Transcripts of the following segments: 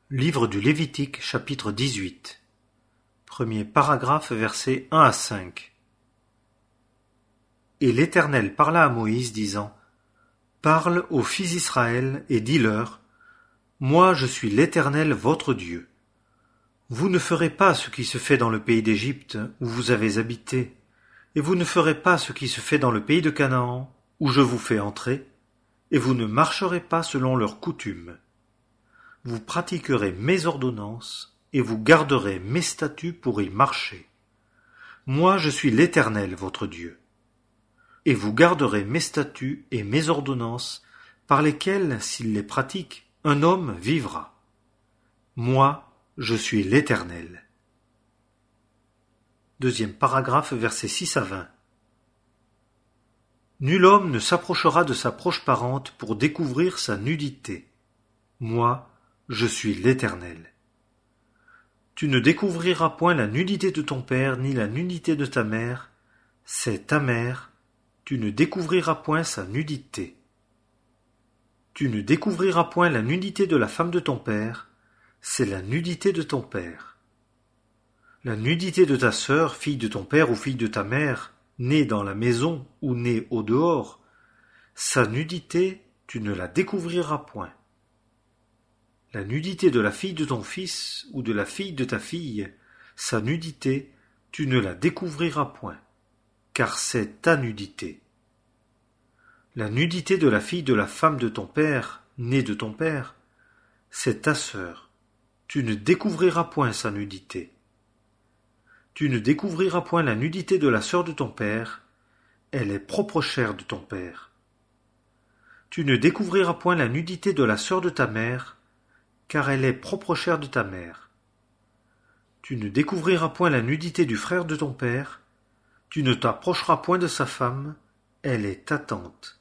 Livre du Lévitique, chapitre 18. Premier paragraphe, versets 1 à 5. Et l'Éternel parla à Moïse, disant : Parle aux fils d'Israël et dis-leur : Moi je suis l'Éternel votre Dieu. Vous ne ferez pas ce qui se fait dans le pays d'Égypte, où vous avez habité, et vous ne ferez pas ce qui se fait dans le pays de Canaan, où je vous fais entrer, et vous ne marcherez pas selon leurs coutumes. Vous pratiquerez mes ordonnances, et vous garderez mes statuts pour y marcher. Moi je suis l'Éternel votre Dieu. Et vous garderez mes statuts et mes ordonnances, par lesquels, s'il les pratique, un homme vivra. Moi, je suis l'Éternel. Deuxième paragraphe, versets 6 à 20. Nul homme ne s'approchera de sa proche parente pour découvrir sa nudité. Moi, je suis l'Éternel. Tu ne découvriras point la nudité de ton père, ni la nudité de ta mère, c'est ta mère, tu ne découvriras point sa nudité. Tu ne découvriras point la nudité de la femme de ton père, c'est la nudité de ton père. La nudité de ta sœur, fille de ton père ou fille de ta mère, née dans la maison ou née au dehors, sa nudité, tu ne la découvriras point. La nudité de la fille de ton fils ou de la fille de ta fille, sa nudité, tu ne la découvriras point, car c'est ta nudité. La nudité de la fille de la femme de ton père, née de ton père, c'est ta sœur, tu ne découvriras point sa nudité. Tu ne découvriras point la nudité de la sœur de ton père, elle est propre chair de ton père. Tu ne découvriras point la nudité de la sœur de ta mère, car elle est propre chair de ta mère. Tu ne découvriras point la nudité du frère de ton père, tu ne t'approcheras point de sa femme, elle est ta tante.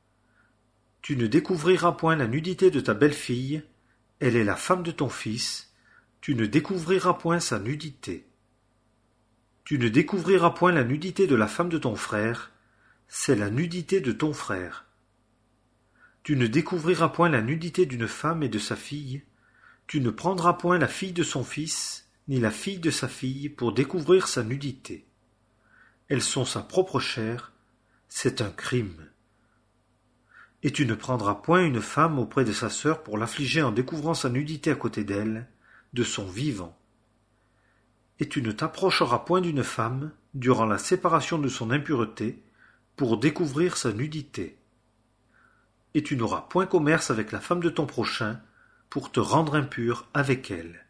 Tu ne découvriras point la nudité de ta belle-fille, elle est la femme de ton fils, tu ne découvriras point sa nudité. Tu ne découvriras point la nudité de la femme de ton frère, c'est la nudité de ton frère. Tu ne découvriras point la nudité d'une femme et de sa fille, tu ne prendras point la fille de son fils, ni la fille de sa fille, pour découvrir sa nudité. Elles sont sa propre chair, c'est un crime. Et tu ne prendras point une femme auprès de sa sœur pour l'affliger en découvrant sa nudité à côté d'elle, de son vivant. Et tu ne t'approcheras point d'une femme, durant la séparation de son impureté, pour découvrir sa nudité. Et tu n'auras point commerce avec la femme de ton prochain, pour te rendre impur avec elle.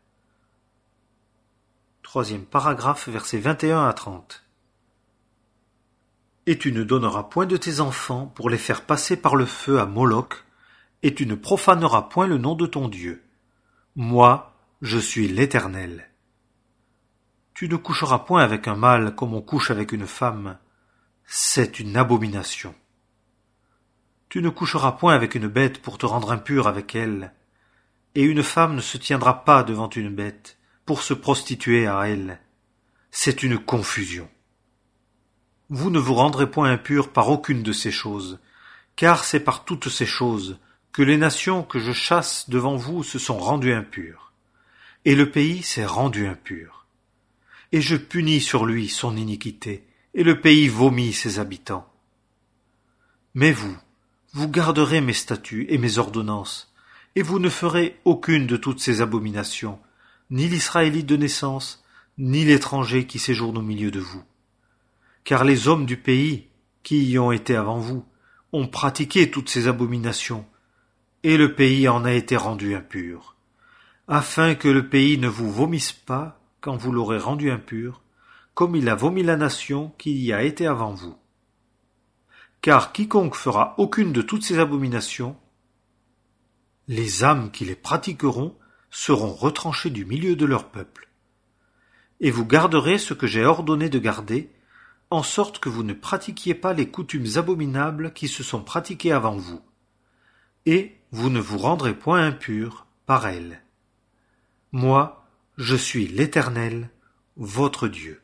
Troisième paragraphe, versets 21 à 30. Et tu ne donneras point de tes enfants pour les faire passer par le feu à Moloch, et tu ne profaneras point le nom de ton Dieu. Moi, je suis l'Éternel. Tu ne coucheras point avec un mâle comme on couche avec une femme, c'est une abomination. Tu ne coucheras point avec une bête pour te rendre impur avec elle, et une femme ne se tiendra pas devant une bête pour se prostituer à elle. C'est une confusion. Vous ne vous rendrez point impurs par aucune de ces choses, car c'est par toutes ces choses que les nations que je chasse devant vous se sont rendues impures, et le pays s'est rendu impur. Et je punis sur lui son iniquité, et le pays vomit ses habitants. Mais vous garderez mes statuts et mes ordonnances, et vous ne ferez aucune de toutes ces abominations, ni l'Israélite de naissance, ni l'étranger qui séjourne au milieu de vous. Car les hommes du pays, qui y ont été avant vous, ont pratiqué toutes ces abominations, et le pays en a été rendu impur, afin que le pays ne vous vomisse pas quand vous l'aurez rendu impur, comme il a vomi la nation qui y a été avant vous. Car quiconque fera aucune de toutes ces abominations, les âmes qui les pratiqueront seront retranchées du milieu de leur peuple. Et vous garderez ce que j'ai ordonné de garder, en sorte que vous ne pratiquiez pas les coutumes abominables qui se sont pratiquées avant vous, et vous ne vous rendrez point impurs par elles. Moi, je suis l'Éternel, votre Dieu.